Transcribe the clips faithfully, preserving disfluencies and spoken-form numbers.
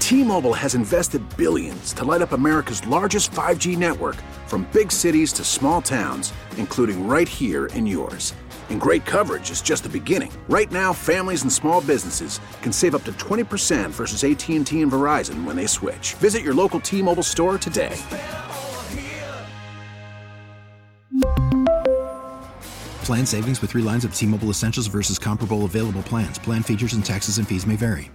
T-Mobile has invested billions to light up America's largest five G network, from big cities to small towns, including right here in yours. And great coverage is just the beginning. Right now, families and small businesses can save up to twenty percent versus A T and T and Verizon when they switch. Visit your local T-Mobile store today. Plan savings with three lines of T-Mobile Essentials versus comparable available plans. Plan features and taxes and fees may vary.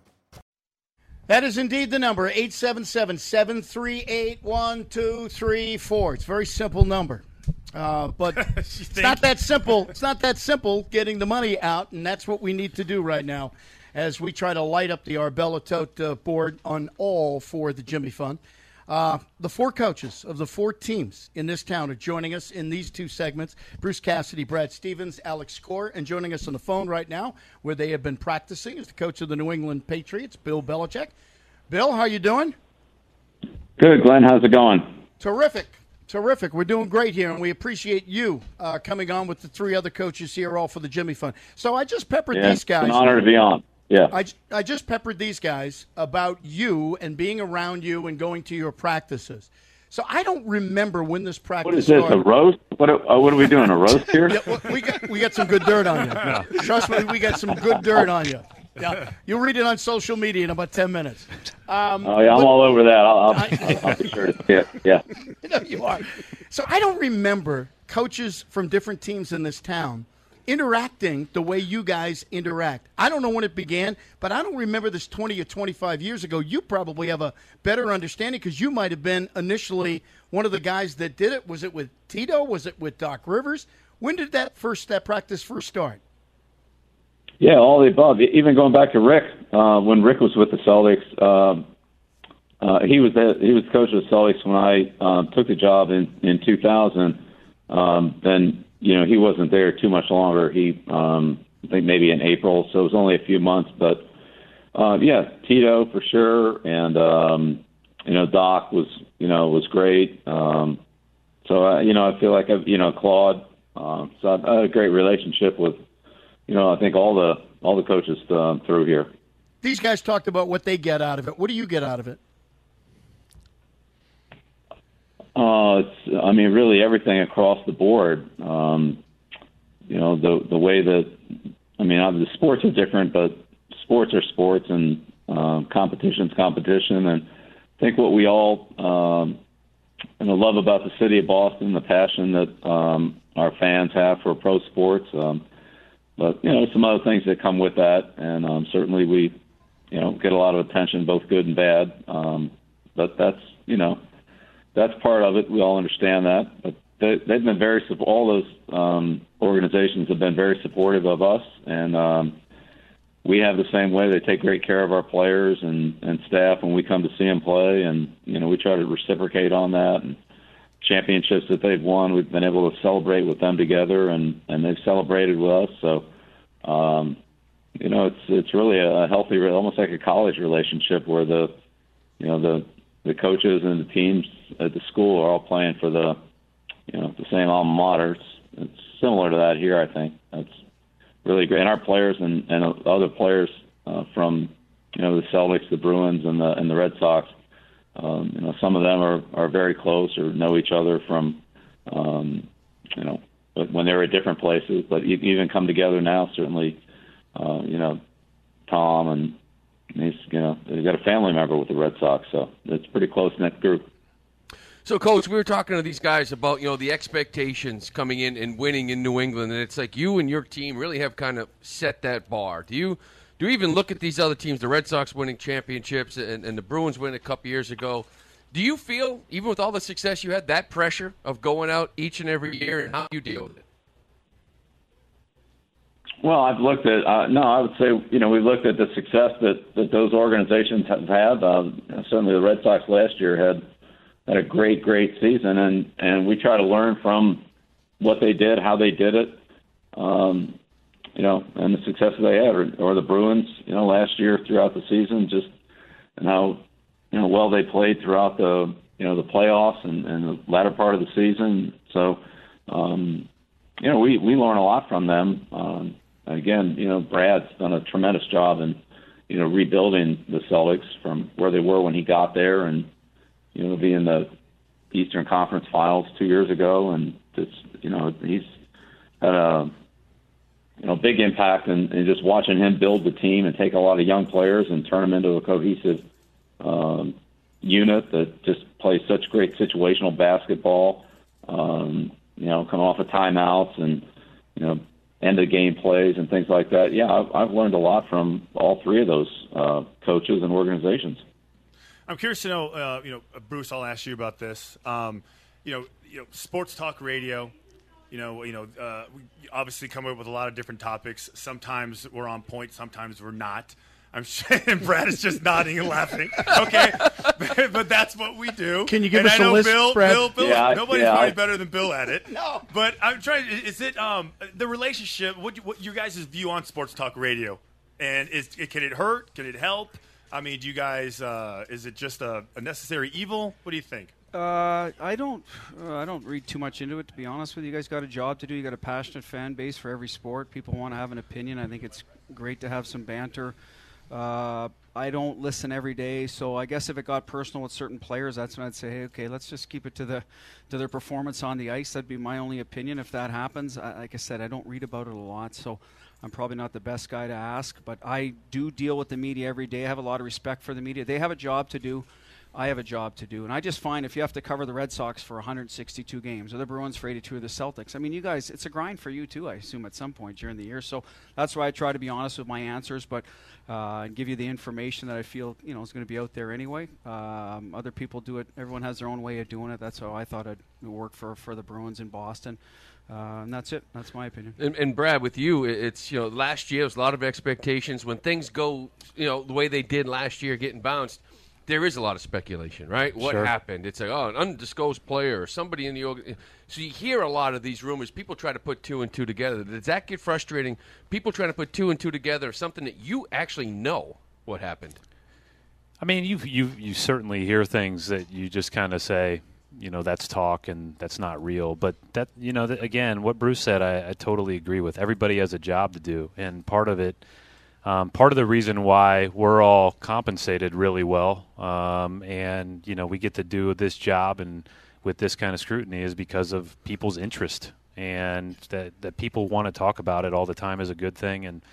That is indeed the number, eight seven seven, seven three eight, one two three four. It's a very simple number. Uh, but it's not that simple. It's not that simple getting the money out, and that's what we need to do right now as we try to light up the Arbella Tote uh, board on all for the Jimmy Fund. Uh, the four coaches of the four teams in this town are joining us in these two segments. Bruce Cassidy, Brad Stevens, Alex Score, and joining us on the phone right now where they have been practicing is the coach of the New England Patriots, Bill Belichick. Bill, how you doing? Good, Glenn. How's it going? Terrific. Terrific. We're doing great here, and we appreciate you uh, coming on with the three other coaches here, all for the Jimmy Fund. So I just peppered yeah, these guys. It's an honor to be on. Yeah. I, I just peppered these guys about you and being around you and going to your practices. So I don't remember when this practice What is this, started. a roast? What are, uh, what are we doing, a roast here? Yeah, well, we got we got some good dirt on you. No. Trust me, we got some good dirt on you. Yeah, you'll read it on social media in about ten minutes. Um, oh, yeah, I'm but, all over that. I'll, I'll, I'll, I'll be sure to see it. Yeah. No, you are. So I don't remember coaches from different teams in this town interacting the way you guys interact. I don't know when it began, but I don't remember this twenty or twenty-five years ago. You probably have a better understanding because you might have been initially one of the guys that did it. Was it with Tito? Was it with Doc Rivers? When did that first that practice first start? Yeah, all the above. Even going back to Rick, uh, when Rick was with the Celtics, uh, uh, he was the, he was the coach of the Celtics when I uh, took the job in in two thousand. Um, then you know he wasn't there too much longer. He um, I think maybe in April, so it was only a few months. But uh, yeah, Tito for sure, and um, you know Doc was you know was great. Um, so uh, you know I feel like I've, you know Claude. Uh, so I've had a great relationship with. You know, I think all the all the coaches uh, through here. These guys talked about what they get out of it. What do you get out of it? Uh, it's, I mean, really everything across the board. Um, you know, the the way that I mean, the sports are different, but sports are sports, and um, competition's competition. And I think what we all um, you know, love about the city of Boston, the passion that um, our fans have for pro sports. Um, But, you know, some other things that come with that. And um, certainly we, you know, get a lot of attention, both good and bad. Um, but that's, you know, that's part of it. We all understand that. But they, they've been very, all those um, organizations have been very supportive of us. And um, we have the same way. They take great care of our players and, and staff when we come to see them play. And, you know, we try to reciprocate on that. And championships that they've won, we've been able to celebrate with them together, and, and they've celebrated with us. So, um, you know, it's it's really a healthy, almost like a college relationship where the, you know, the the coaches and the teams at the school are all playing for the, you know, the same alma mater. It's, it's similar to that here, I think. That's really great. And our players and, and other players uh, from, you know, the Celtics, the Bruins, and the and the Red Sox. Um, you know, some of them are, are very close or know each other from, um, you know, when they were at different places. But even come together now, certainly, uh, you know, Tom and he's, you know, they've got a family member with the Red Sox, so it's a pretty close-knit group. So, Coach, we were talking to these guys about, you know, the expectations coming in and winning in New England, and it's like you and your team really have kind of set that bar. Do you do you even look at these other teams, the Red Sox winning championships and, and the Bruins winning a couple years ago? Do you feel, even with all the success you had, that pressure of going out each and every year, and how do you deal with it? Well, I've looked at, uh, no, I would say, you know, we've looked at the success that, that those organizations have had. Uh, certainly the Red Sox last year had had a great, great season, and, and we try to learn from what they did, how they did it, um, you know, and the success that they had. Or, or the Bruins, you know, last year throughout the season, just and how, you know, well they played throughout the, you know, the playoffs and, and the latter part of the season. So, um, you know, we, we learn a lot from them. Um, again, you know, Brad's done a tremendous job in, you know, rebuilding the Celtics from where they were when he got there, and you know, being the Eastern Conference Finals two years ago, and just you know, he's had a you know big impact, and, and just watching him build the team and take a lot of young players and turn them into a cohesive um, unit that just plays such great situational basketball. Um, you know, coming off of timeouts and you know end of game plays and things like that. Yeah, I've, I've learned a lot from all three of those uh, coaches and organizations. I'm curious to know, uh, you know, Bruce, I'll ask you about this. Um, you know, you know, sports talk radio. You know, you know, uh, we obviously come up with a lot of different topics. Sometimes we're on point, sometimes we're not. I'm sure, and Brad is just nodding and laughing. Okay, but that's what we do. Can you give and us I know a list, Bill, Brad? Bill, Bill, yeah, nobody's yeah, probably I, better than Bill at it. No, but I'm trying. Is it um, the relationship? What, what your guys' view on sports talk radio? And is can it hurt? Can it help? I mean, do you guys? Uh, is it just a, a necessary evil? What do you think? Uh, I don't. Uh, I don't read too much into it, to be honest with you. You guys got a job to do. You got a passionate fan base for every sport. People want to have an opinion. I think it's great to have some banter. Uh, I don't listen every day, so I guess if it got personal with certain players, that's when I'd say, hey, okay, let's just keep it to the to their performance on the ice. That'd be my only opinion if that happens. I, like I said, I don't read about it a lot, so I'm probably not the best guy to ask. But I do deal with the media every day. I have a lot of respect for the media. They have a job to do. I have a job to do. And I just find if you have to cover the Red Sox for one hundred sixty-two games or the Bruins for eighty-two or the Celtics, I mean, you guys, it's a grind for you too, I assume, at some point during the year. So that's why I try to be honest with my answers, but uh, and give you the information that I feel, you know, is going to be out there anyway. Um, other people do it. Everyone has their own way of doing it. That's how I thought it'd work for, for the Bruins in Boston. Uh, and that's it. That's my opinion. And, and Brad, with you, it's, you know, last year was a lot of expectations. When things go, you know, the way they did last year, getting bounced, there is a lot of speculation, right? What Sure. happened? It's like, oh, an undisclosed player or somebody in the org. So you hear a lot of these rumors. People try to put two and two together. Does that get frustrating? People trying to put two and two together, something that you actually know what happened. I mean, you you you certainly hear things that you just kind of say, you know, that's talk and that's not real. But that, you know, that, again, what Bruce said, I, I totally agree with. Everybody has a job to do, and part of it. Um, part of the reason why we're all compensated really well, um, and you know we get to do this job and with this kind of scrutiny is because of people's interest, and that that people want to talk about it all the time is a good thing. And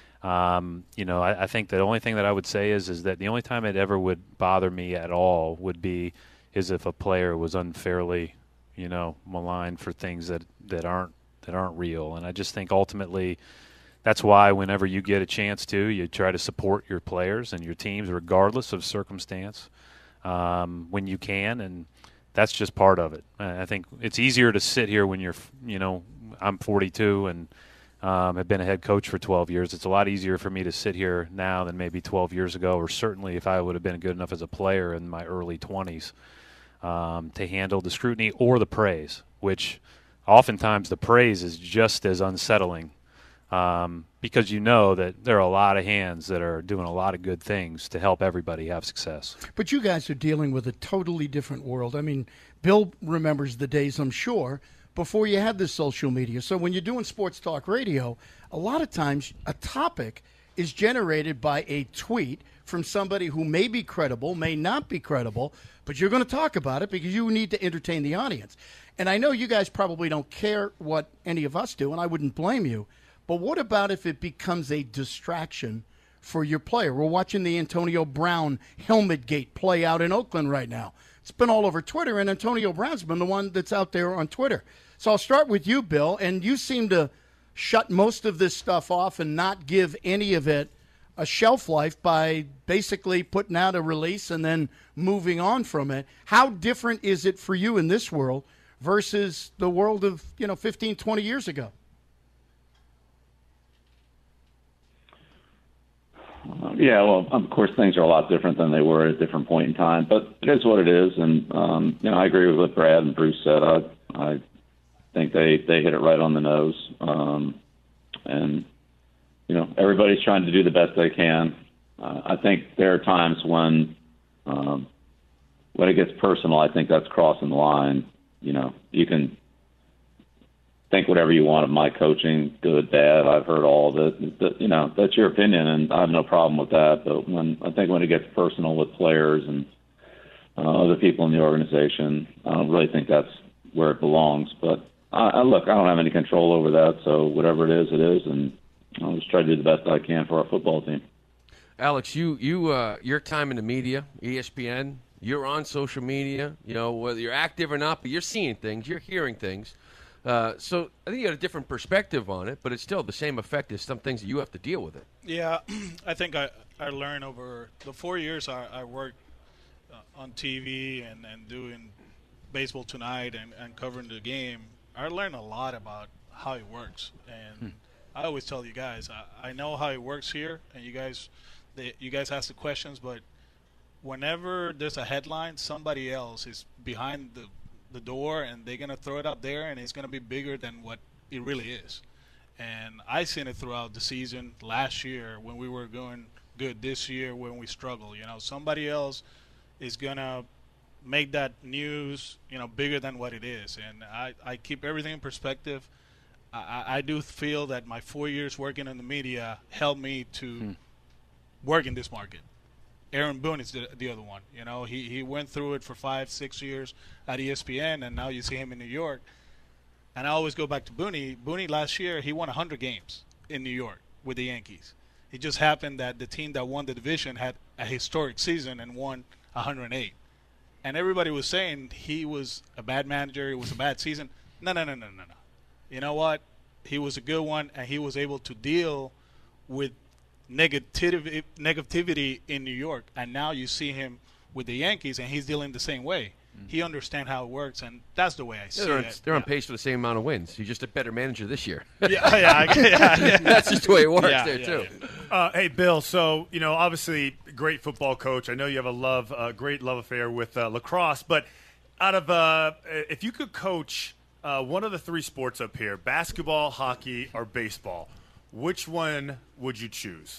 um, you know, I, I think the only thing that I would say is is that the only time it ever would bother me at all would be is if a player was unfairly, you know, maligned for things that, that aren't that aren't real. And I just think ultimately. That's why whenever you get a chance to, you try to support your players and your teams regardless of circumstance um, when you can, and that's just part of it. I think it's easier to sit here when you're, you know, I'm forty-two and um, have been a head coach for twelve years. It's a lot easier for me to sit here now than maybe twelve years ago, or certainly if I would have been good enough as a player in my early twenties um, to handle the scrutiny or the praise, which oftentimes the praise is just as unsettling. Um, because you know that there are a lot of hands that are doing a lot of good things to help everybody have success. But you guys are dealing with a totally different world. I mean, Bill remembers the days, I'm sure, before you had this social media. So when you're doing sports talk radio, a lot of times a topic is generated by a tweet from somebody who may be credible, may not be credible, but you're going to talk about it because you need to entertain the audience. And I know you guys probably don't care what any of us do, and I wouldn't blame you. But what about if it becomes a distraction for your player? We're watching the Antonio Brown helmet gate play out in Oakland right now. It's been all over Twitter, and Antonio Brown's been the one that's out there on Twitter. So I'll start with you, Bill, and you seem to shut most of this stuff off and not give any of it a shelf life by basically putting out a release and then moving on from it. How different is it for you in this world versus the world of, you know, fifteen, twenty years ago? Uh, yeah, well, of course, things are a lot different than they were at a different point in time, but it is what it is. And, um, you know, I agree with what Brad and Bruce said. I, I think they, they hit it right on the nose. Um, and, you know, everybody's trying to do the best they can. Uh, I think there are times when, um, when it gets personal, I think that's crossing the line. You know, you can think whatever you want of my coaching, good, bad. I've heard all of it. But, you know, that's your opinion, and I have no problem with that. But when I think when it gets personal with players and uh, other people in the organization, I don't really think that's where it belongs. But I, I look, I don't have any control over that. So whatever it is, it is, and I'll just try to do the best I can for our football team. Alex, you you uh, your time in the media, E S P N, you're on social media. You know, whether you're active or not, but you're seeing things, you're hearing things. Uh, so I think you got a different perspective on it, but it's still the same effect as some things that you have to deal with it. Yeah, I think I, I learned over the four years I, I worked uh, on T V and, and doing Baseball Tonight and, and covering the game. I learned a lot about how it works. And hmm. I always tell you guys, I, I know how it works here, and you guys they, you guys ask the questions, but whenever there's a headline, somebody else is behind the the door, and they're going to throw it up there, and it's going to be bigger than what it really is. And I've seen it throughout the season, last year when we were going good, this year when we struggle. You know, somebody else is going to make that news, you know, bigger than what it is. And I, I keep everything in perspective. I, I do feel that my four years working in the media helped me to hmm. work in this market. Aaron Boone is the, the other one. You know, he, he went through it for five, six years at E S P N, and now you see him in New York. And I always go back to Booney. Booney last year, he won one hundred games in New York with the Yankees. It just happened that the team that won the division had a historic season and won one hundred eight. And everybody was saying he was a bad manager, it was a bad season. No, no, no, no, no, no. You know what? He was a good one, and he was able to deal with negativity negativity in New York, and now you see him with the Yankees, and he's dealing the same way. Mm-hmm. He understands how it works, and that's the way I see yeah, they're on, it. They're yeah. on pace for the same amount of wins. He's just a better manager this year. yeah, yeah, yeah, yeah. That's just the way it works yeah, there yeah, too. Yeah. Uh, hey, Bill. So you know, obviously, great football coach. I know you have a love, uh, great love affair with uh, lacrosse. But out of, uh, if you could coach uh, one of the three sports up here, basketball, hockey, or baseball, which one would you choose?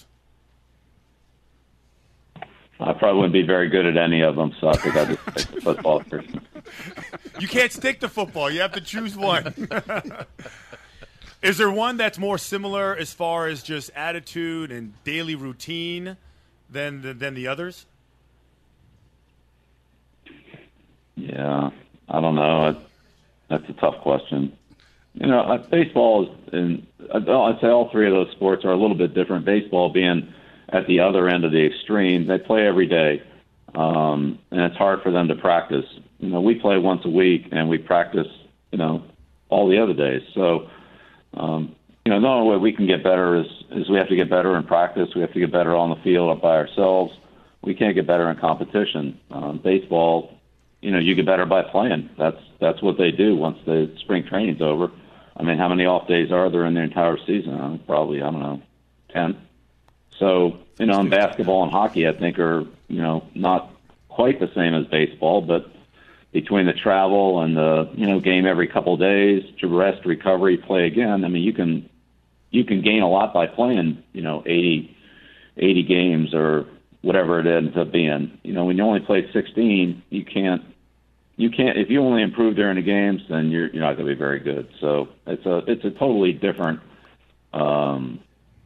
I probably wouldn't be very good at any of them, so I think I'd just pick the football person. You can't stick to football. You have to choose one. Is there one that's more similar as far as just attitude and daily routine than the, than the others? Yeah, I don't know. That's a tough question. You know, baseball is, and I'd say all three of those sports are a little bit different. Baseball being at the other end of the extreme, they play every day, um, and it's hard for them to practice. You know, we play once a week, and we practice, you know, all the other days. So, um, you know, the only way we can get better is, is we have to get better in practice. We have to get better on the field up by ourselves. We can't get better in competition. Um, baseball, you know, you get better by playing. That's that's what they do once the spring training's over. I mean, how many off days are there in the entire season? Uh, probably, I don't know, ten. So, you know, in basketball and hockey, I think are, you know, not quite the same as baseball, but between the travel and the, you know, game every couple of days to rest, recovery, play again, I mean, you can you can gain a lot by playing, you know, eighty, eighty games or whatever it ends up being. You know, when you only play sixteen, you can't, you can't, if you only improve during the games, then you're, you're not going to be very good. So it's a, it's a totally different, um,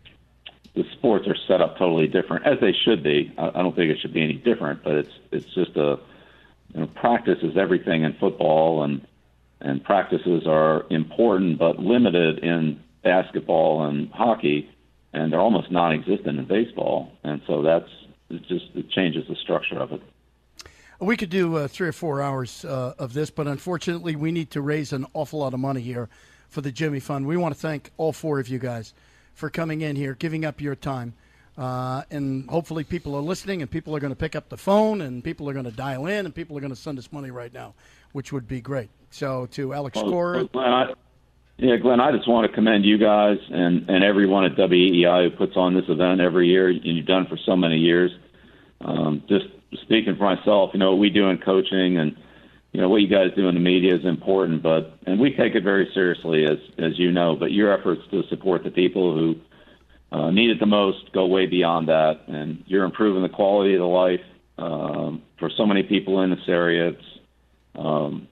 the sports are set up totally different, as they should be. I, I don't think it should be any different, but it's it's just a, you know, practice is everything in football, and and practices are important but limited in basketball and hockey, and they're almost non-existent in baseball. And so that's it just it changes the structure of it. We could do uh, three or four hours uh, of this, but unfortunately, we need to raise an awful lot of money here for the Jimmy Fund. We want to thank all four of you guys for coming in here, giving up your time. Uh, and hopefully people are listening, and people are going to pick up the phone, and people are going to dial in, and people are going to send us money right now, which would be great. So to Alex well, Cora. Well, Glenn, I, yeah, Glenn, I just want to commend you guys and, and everyone at W E I who puts on this event every year, and you've done it for so many years. Um, just speaking for myself, you know, what we do in coaching and, you know, what you guys do in the media is important, but, and we take it very seriously, as, as you know, but your efforts to support the people who uh, need it the most go way beyond that. And you're improving the quality of the life um, for so many people in this area. It's, um,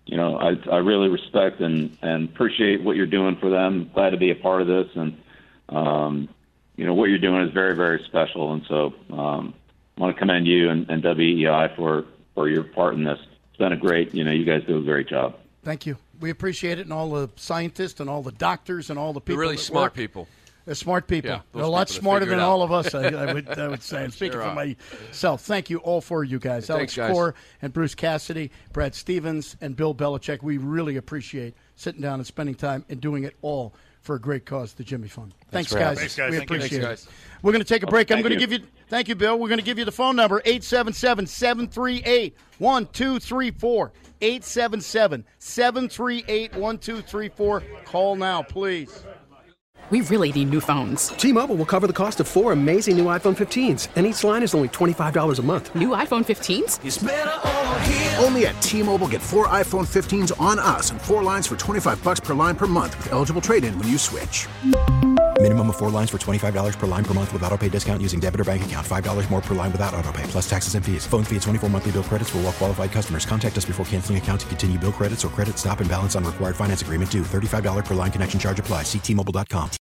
you know, I, I really respect and, and appreciate what you're doing for them. Glad to be a part of this. And, um, you know, what you're doing is very, very special. And so um, I want to commend you and, and W E I for, for your part in this. It's been a great, you know, you guys do a great job. Thank you. We appreciate it, and all the scientists and all the doctors and all the people. They're really that smart work. people. They're smart people. Yeah, They're a lot people smarter figure than it out. all of us, I, I, would, I would say. I'm speaking Sure for are. myself. Thank you all for you guys. Thanks, Alex guys. Core and Bruce Cassidy, Brad Stevens, and Bill Belichick. We really appreciate sitting down and spending time and doing it all for a great cause, the Jimmy Fund. Thanks, for guys. having us. Thanks, guys. We Thank you. appreciate Thanks, it. guys. We're going to take a break. I'm Thank going to you. give you – thank you, Bill. We're going to give you the phone number, eight seven seven, seven three eight, one two three four. eight seven seven, seven three eight, one two three four. Call now, please. We really need new phones. T-Mobile will cover the cost of four amazing new iPhone fifteens, and each line is only twenty-five dollars a month. New iPhone fifteens? It's better over here. Only at T-Mobile, get four iPhone fifteens on us and four lines for twenty-five bucks per line per month with eligible trade-in when you switch. Minimum of four lines for twenty-five dollars per line per month with autopay discount using debit or bank account. five dollars more per line without autopay, plus taxes and fees. Phone fee at twenty-four monthly bill credits for well-qualified customers. Contact us before canceling account to continue bill credits or credit stop and balance on required finance agreement due. thirty-five dollars per line connection charge applies. See T Mobile dot com.